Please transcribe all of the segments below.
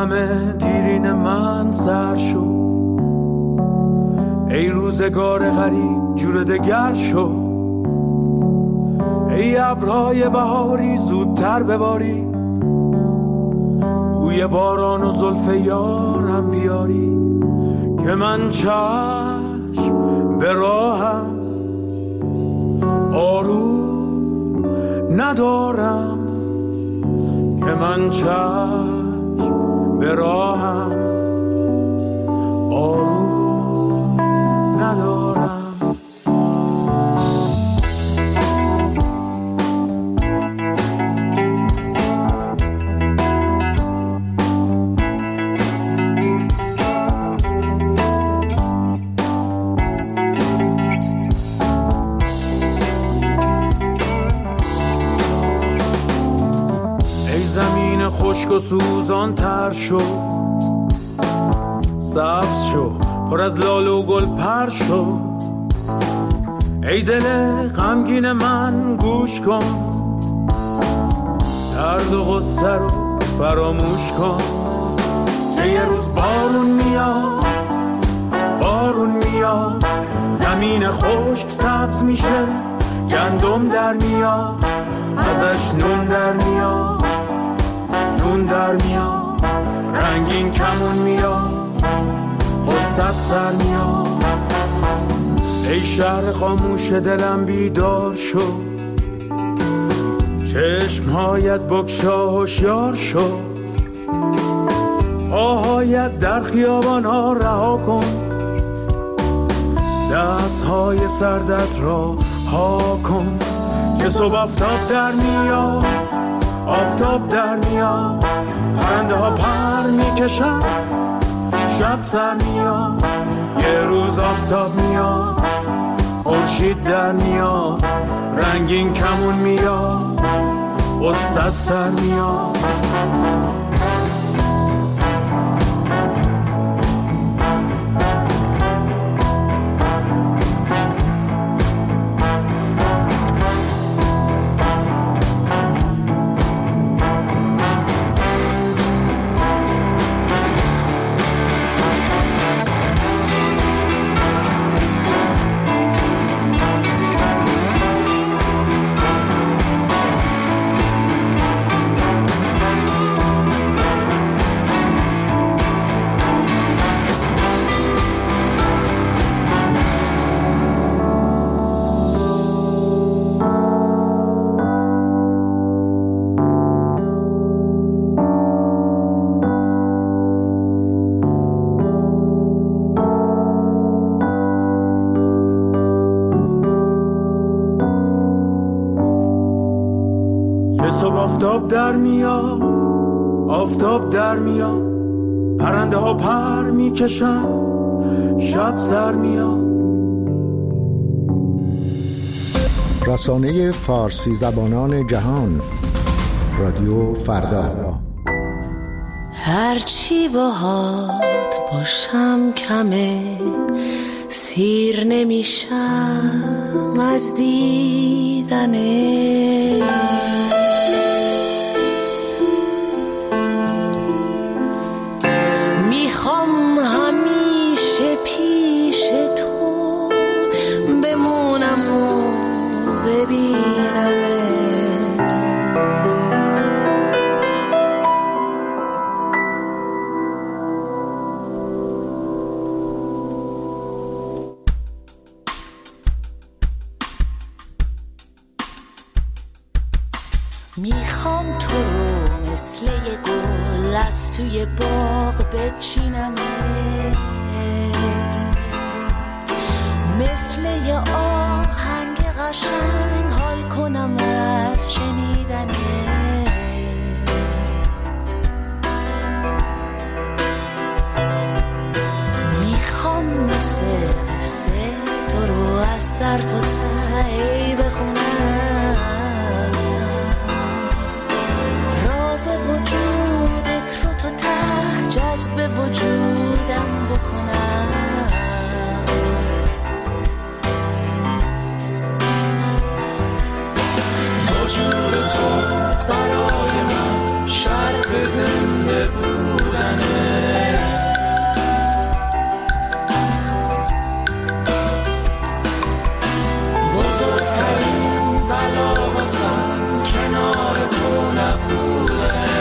غم دیرین من سر شد، ای روزگار غریب جور دگر شد، ای ابرهای بهاری زودتر بباری، بوی باران و زلف یارم بیاری، که من چشم به راهم آروم ندارم، که من چشم به راهم آروم ندارم. خشک و سوزان تر شو، سبز شو، پر از لاله و گل پر شو، ای دل غمگین من گوش کن، درد و غصه رو فراموش کن، که یه روز بارون میاد، بارون میاد، زمین خشک سبز میشه، گندم در میاد، ازش نون در میاد، نون در میاد، رنگین کمون میاد، قصت سر میاد، ای شهر خاموش دلم بیدار شو، چشمهایت بگشا هوشیار شو، پاهایت در خیابان ها رها کن، دستهای سردت را ها کن، که صبح آفتاب در میاد، آفتاب در میاد، پرنده ها پر میکشن، شب سر میاد، یه روز آفتاب میاد، خورشید در میاد، رنگین کمون میاد، قصت سر میاد. آفتاب در میاد، آفتاب در میاد، پرنده ها پر میکشن، شب سر میاد. رسانه فارسی زبانان جهان، رادیو فردا. هرچی باهات باشم کمه، سیر نمیشم از دیدنه، میخوام همیشه پیش تو بمونم و ببینمه. میخوام تو رو مثل یه گل از توی باغ بچینمه، مثل یه آهنگ قشنگ حال کنم از شنیدنت. میخوام مثل قصه تو رو از سر تا ته بخونم، راز وجودت رو تا ته جذب وجودم بکنم. وجود تو برای من شرط زنده بودنه، بزرگترین بلا واسم کنار تو نبوده.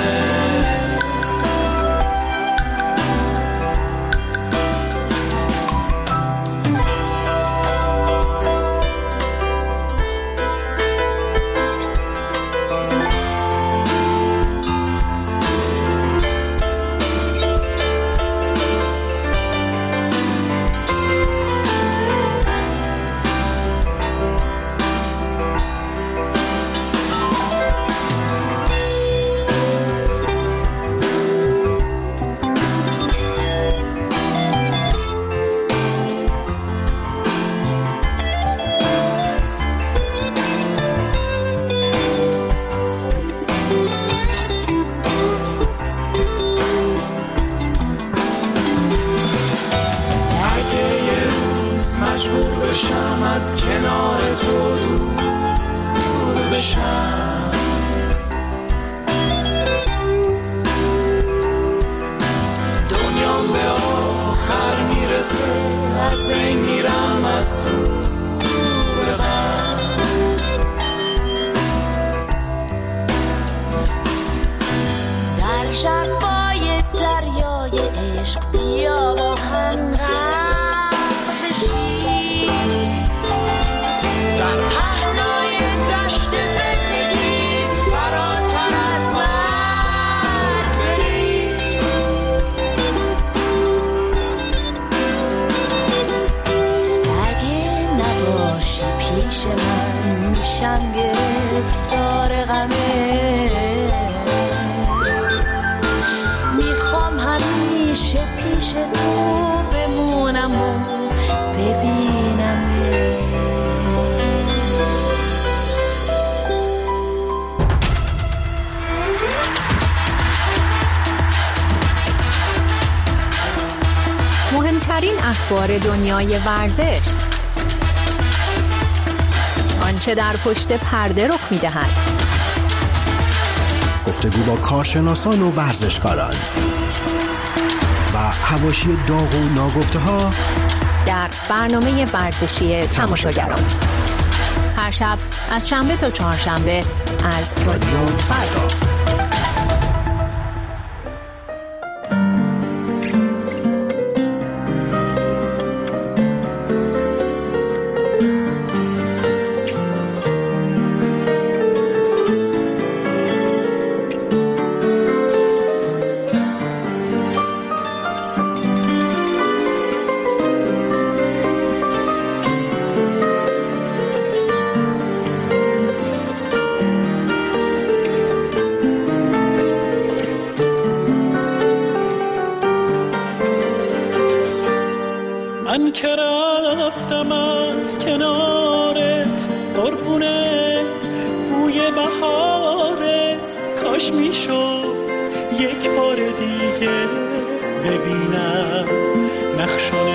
مجبور بشم از کنار تو دور بشم، دنیام به آخر میرسه از بین میرم از زور غم. در ژرفای دریای عشق بیا با هم میشم گرفتار غمه، میخوام همیشه پیش تو بمونم و ببینمه. مهمترین اخبار دنیای ورزش، آنچه در پشت پرده رخ می‌دهد، گفتگو با کارشناسان و ورزشکاران و حواشی داغ و ناگفته‌ها در برنامه ورزشی تماشاگران، هر شب از شنبه تا چهارشنبه از رادیو فردا. من که رفتم از کنارت قربونه بوی بهارت، کاش میشد یک بار دیگه ببینم نقش و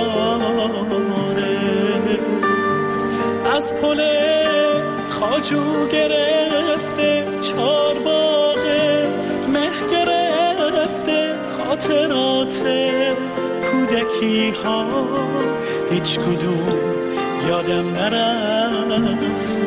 نگارت. از پل خواجو گرفته چارباغه، مه گرفته خاطرات کودکی ها، هیچ کدوم یادم نرفته.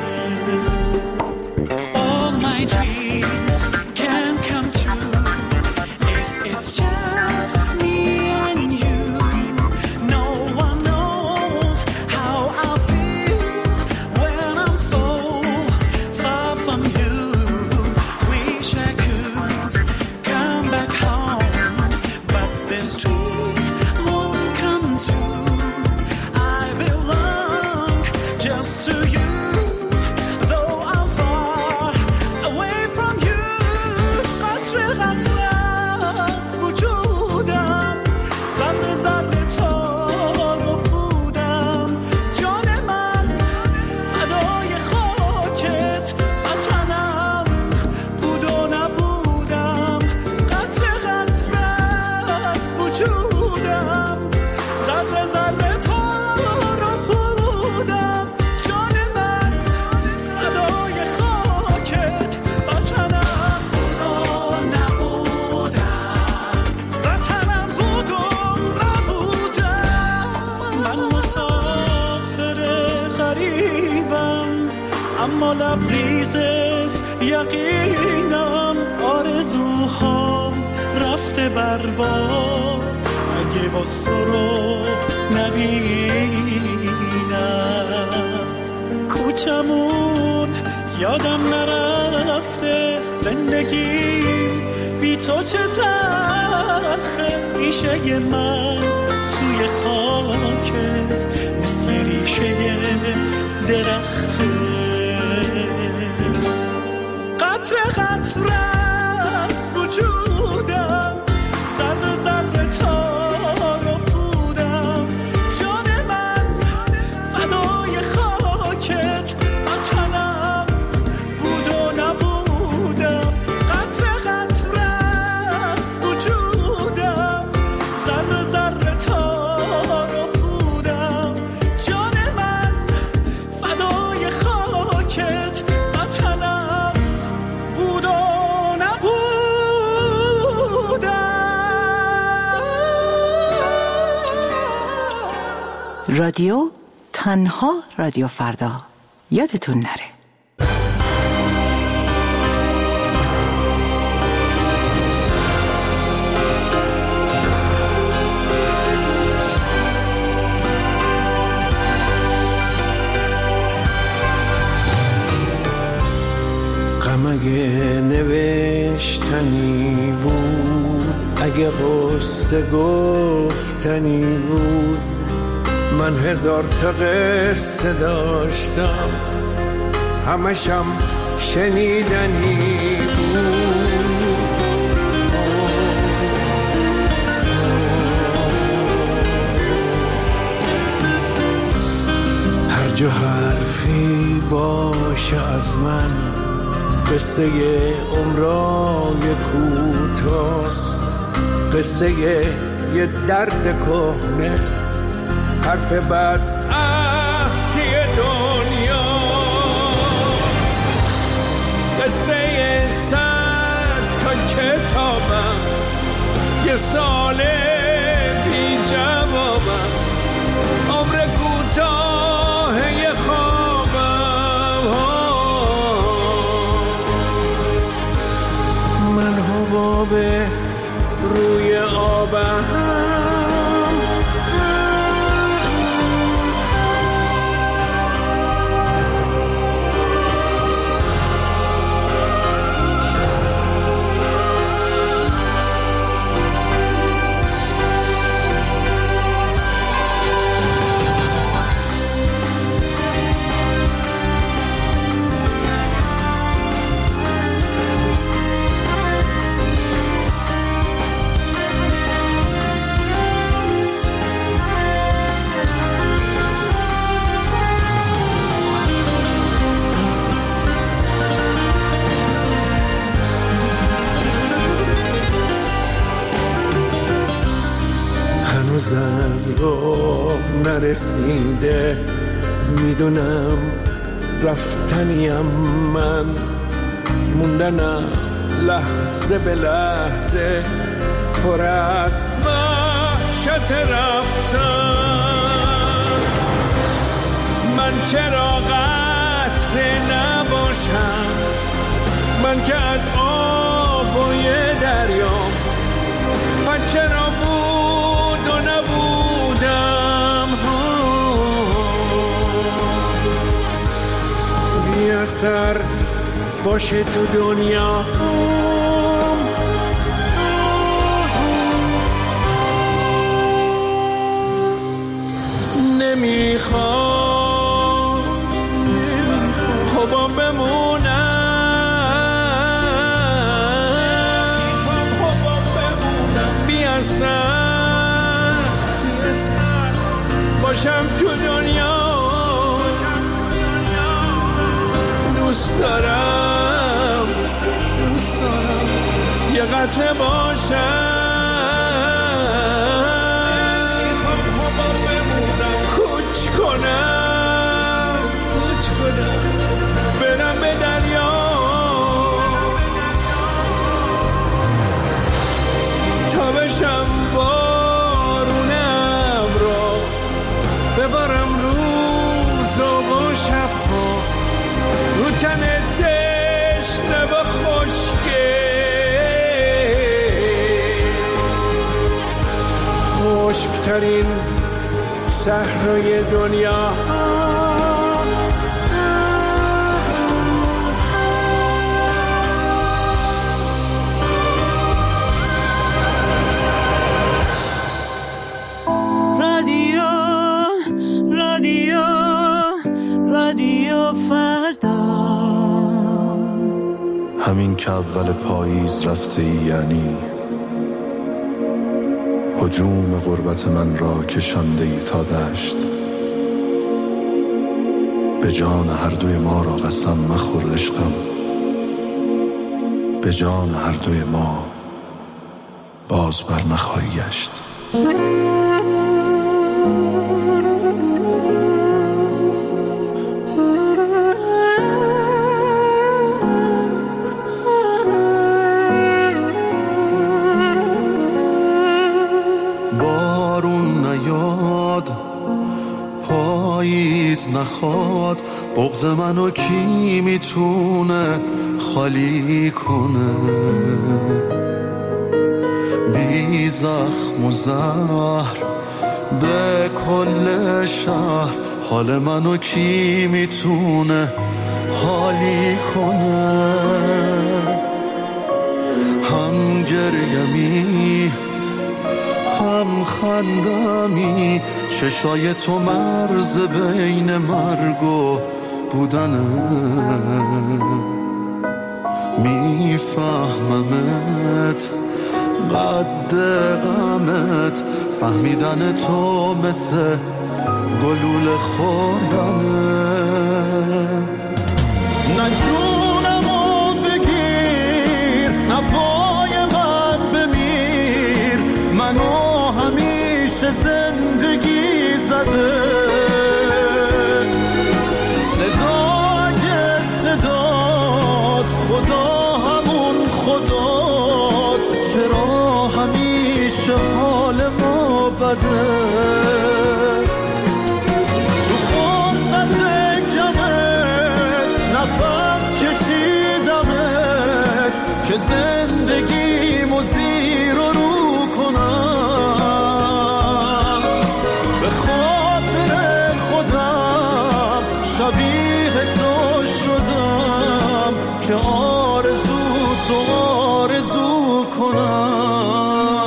All my dreams can come true if it's just me and you. No one knows how I feel when I'm so far from you. Wish I could come back home, but this dream won't come true. I belong just to you, though اما لبریز یقینم آرزوها رفته برباد اگه باز تو رو نبینم. کوچمون یادم نرفته زندگی بی تو چه تلخه. ریشه من توی خاکت مثل ریشه درخته. قطره قطره از وجودم ذره ذره تار و پودم. جان من فدای خاکت وطنم بود و نبودم. قطره قطره از وجودم ذره ذره تار و پودم. جان من فدای خاکت وطنم بود و نبودم. رادیو تنها رادیو فردا. یادتون نره. غم اگه نوشتنی بود، اگه قصه گفتنی بود، من هزار تا قصه داشتم همشم شنیدنی بود. هر جا حرفی باشه از من، قصه عمرای کوتاست، قصه یه درد کهنه، حرف بعد عهدی دنیاست، قصه 100 تا کتابم، یه سال بی جوابم، عمر کوتاه یه خوابم. من حباب روی آبم، از راه نرسیده، میدونم رفتنیم من، موندنم لحظه به لحظه، پر از وحشت رفتن. من چرا قطره نباشم، من که از آبای دریام، من چرا بود و نبودم، بی اثر باشه تو دنیا. نمیخوام خوابم بمونم، بی اثر باشم تو دنیا. دوست دارم یه قطره باشم، کوچ کنم برم به دریا، تا بشم بارونم را ببارم روز و شب ها، رو مسکن دشت و خشکترین صحرای دنیا. رادیو فردا. همین که اول پاییز رفته ای، یعنی هجوم غربت من را کشانده ای تا دشت. به جان هر دوی ما را قسم مخور عشقم، به جان هر دوی ما باز بر نخواهی گشت. نخواد بغض منو کی میتونه خالی کنه؟ بی زخم و زهر به کل شهر حال منو کی میتونه حالی کنه؟ هم گریمی هم خندمی، چشای تو مرز بین مرگ و بودنه. میفهممت قد غمت، فهمیدن تو مثل گلوله خوردنه. نه جونمو بگیر، نه پای من بمیر، منو همیشه زندگی زده. صدای صداست، خدا همون خداست، چرا همیشه حال ما بده؟ تو فرصت کمت نفس کشیدمت که زندگیمو زیر و رو کنم. به خاطر خودم شبیه تو شدم که آرزو تو آرزو کنم.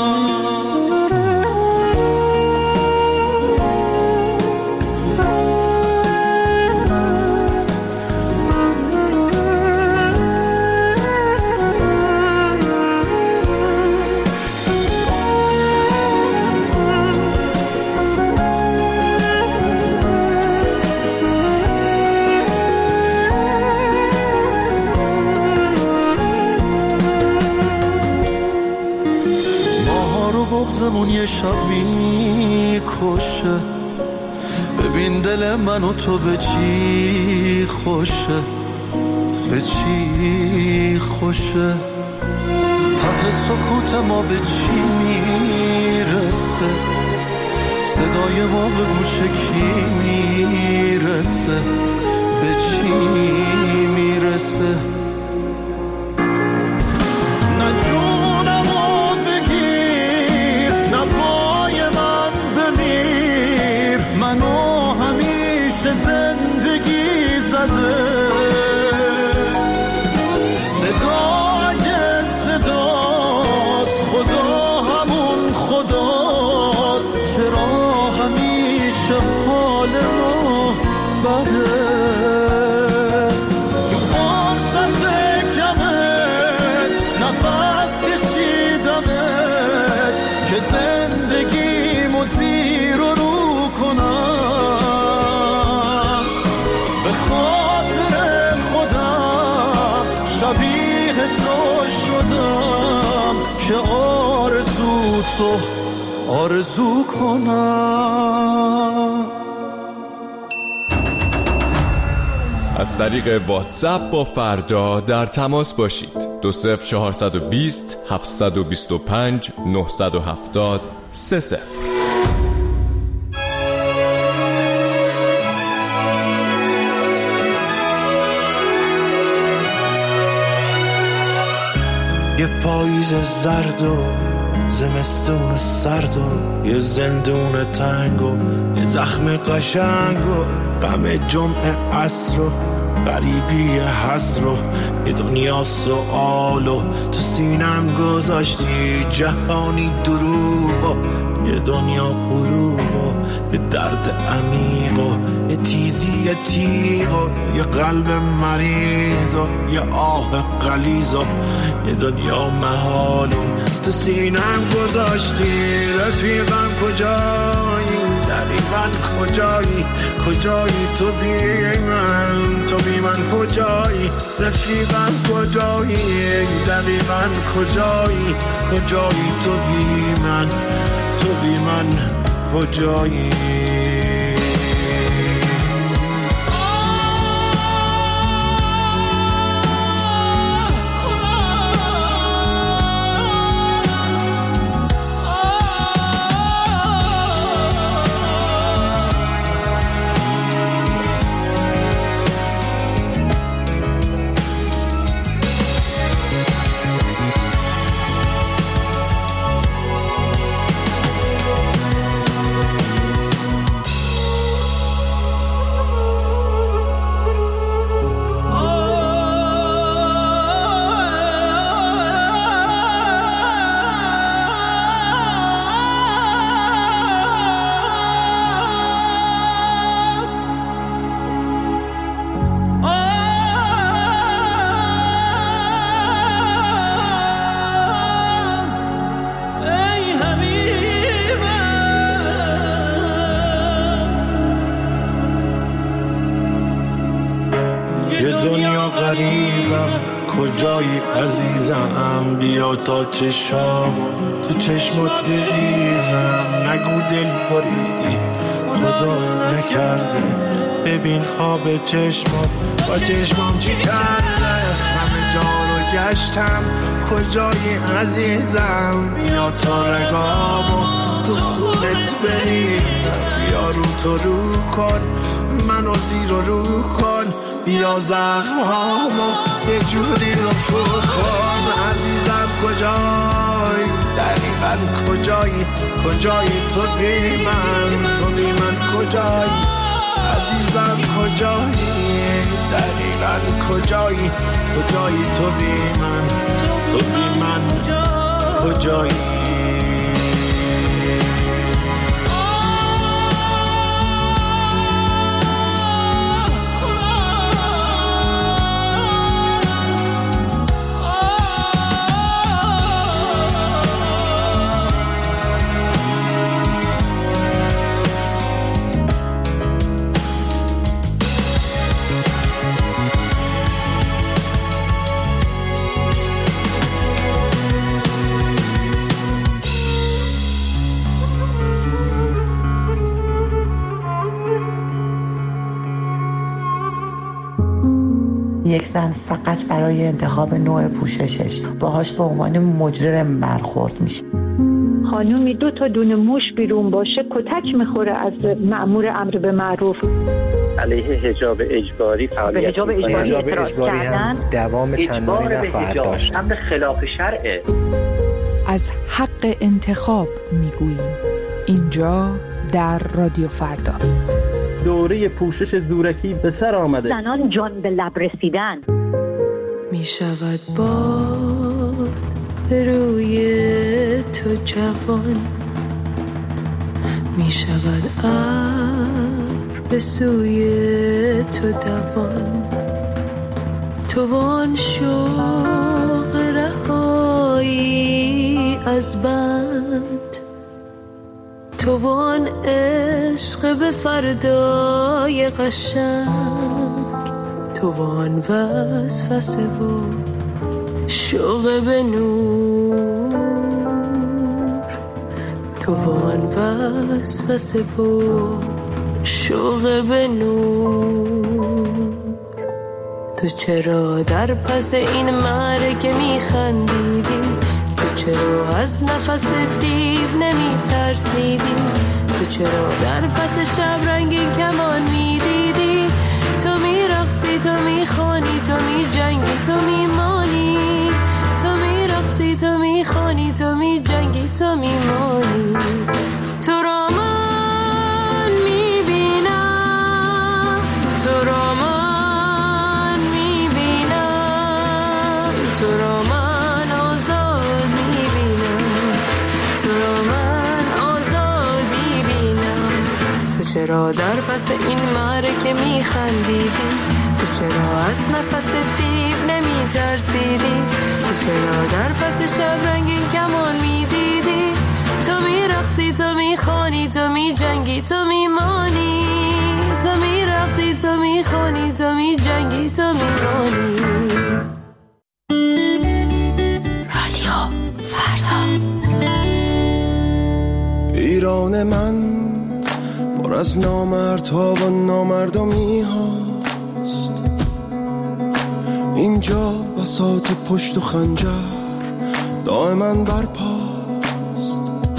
بغضمون یه شب میکشه، ببین دل من و تو به چی خوشه، به چی خوشه. ته سکوت ما به چی میرسه، صدای ما به گوش کی میرسه، به چی میرسه. منو همیشه زندگی زده. صدای صداست، خدا همون خداست، چرا همیشه حال ما بده؟ تو فرصت کمت نفس کشیدمت که زندگیمو زیر و رو کنم. به خاطر خودم شبیه تو شدم که آرزو تو آرزو کنم. از طریق واتساپ با فردا در تماس باشید. 20420 725 970 30. یه پاییز زرد و زمستون سرد و یه زندون تنگ و یه زخم قشنگ و غم جمعه عصر و غریبی حسر و یه دنیا سؤال و تو سینم گذاشتی جهانی دروب و یه دنیا غروب و یه درد عمیق و یه تیزی تیغ و یه قلب مریض و یه آه غلیظ و یه دنیا محال و تو سینم گذاشتی. رفیقم کجایی؟ دقیقاً کجایی؟ کجایی تو بی من؟ تو بی من کجایی؟ رفیقم کجایی؟ دقیقاً کجایی؟ کجایی تو بی من؟ تو بی من کجایی؟ کجایی عزیزم؟ بیا تا چشام تو چشمت بریزم. نگو دل بریدی خدایی نکرده، ببین خواب چشمت با چشمام چی کرده. همه جا رو گشتم کجایی عزیزم؟ بیا تا رگامو تو خونت بریزم. بیا رو تو رو کن منو زیر و رو کن، بیا زخمامو یه جوری رفو کن. عزیزم کجایی؟ دقیقاً کجایی؟ کجایی تو بی من؟ تو بی من کجایی؟ عزیزم کجایی؟ دقیقاً کجایی؟ کجایی تو بی من؟ تو بی من کجایی؟ یک زن فقط برای انتخاب نوع پوششش باهاش به عنوان مجرم برخورد میشه. خانومی 2 تا دونه موش بیرون باشه کتک میخوره از مأمور امر به معروف. علیه حجاب اجباری فعالیت حجاب اجباری هم دوام چندانی نخواهد داشت. امر خلاف شرعه. از حق انتخاب میگوییم اینجا در رادیو فردا. دوره پوشش زورکی به سر آمده. زنان جان به لب رسیدن. می شود باد روی تو جوان، می شود ابر به سوی تو دوان. تو وان شوق رهایی از بند، تو وان عشق به فردای قشنگ، تو وان وسوسه و شوق به نور، تو وان وسوسه و شوق به نور. تو چرا در پس این معرکه میخندیدی؟ تو چرا از نفس دیو نمی ترسیدی؟ تو چرا در پس شب رنگین کمان میدیدی؟ تو میرقصی، تو میخوانی، تو میجنگی، تو میمانی، تو میرقصی، تو میمانی. تو را من میبینم، تو را من میبینم، تو را من آزاد میبینم، تو را من آزاد میبینم. تو چرا در پس این معرکه میخندیدی؟ تو چرا از نفس دیو نمیترسیدی؟ تو چرا در پس شب رنگین کمان میدیدی؟ تو میرقصی، تو میخوانی، تو میجنگی، تو میمانی. تو میرقصی، تو میخوانی، تو میجنگی، تو میمانی. رادیو فردا. ایران من پر از نامردها و نامردمی هاست. اینجا بساط پشت و خنجر دائما برپاست.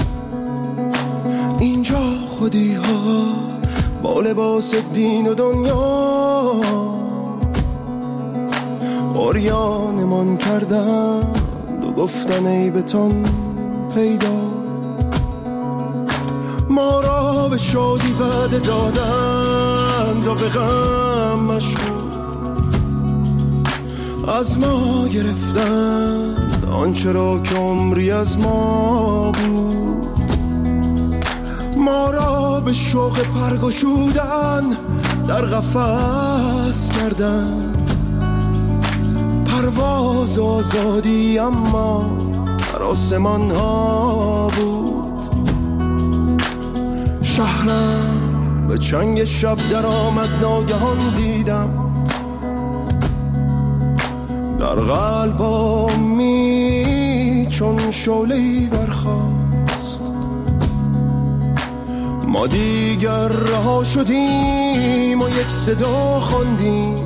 اینجا خودی ها با لباس دین و دنیا عریانمان کردند و گفتن عیبتان پیدا. ما را به شادی وعده دادند و به غم مشغول، از ما گرفتند آنچه را که عمری از ما بود. ما را به شوق پرگشودن در قفس کردند، پرواز آزادی اما در آسمان ها بود. شهرم به چنگ شب در آمد، ناگهان دیدم در قلبامی چون شعله‌ای برخاست. ما دیگر رها شدیم و یک صدا خواندیم،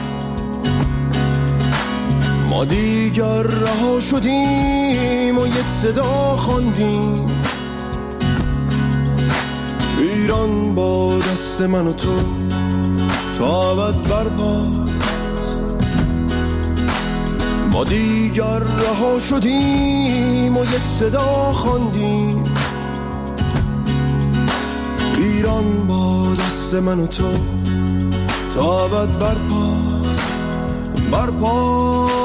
ما دیگر رها شدیم و یک صدا خواندیم. ایران با دست من و تو تا ابد برپاست. ما دیگر رها شدیم و یک صدا خواندیم. ایران با دست من و تو تا ابد برپاست، برپاست.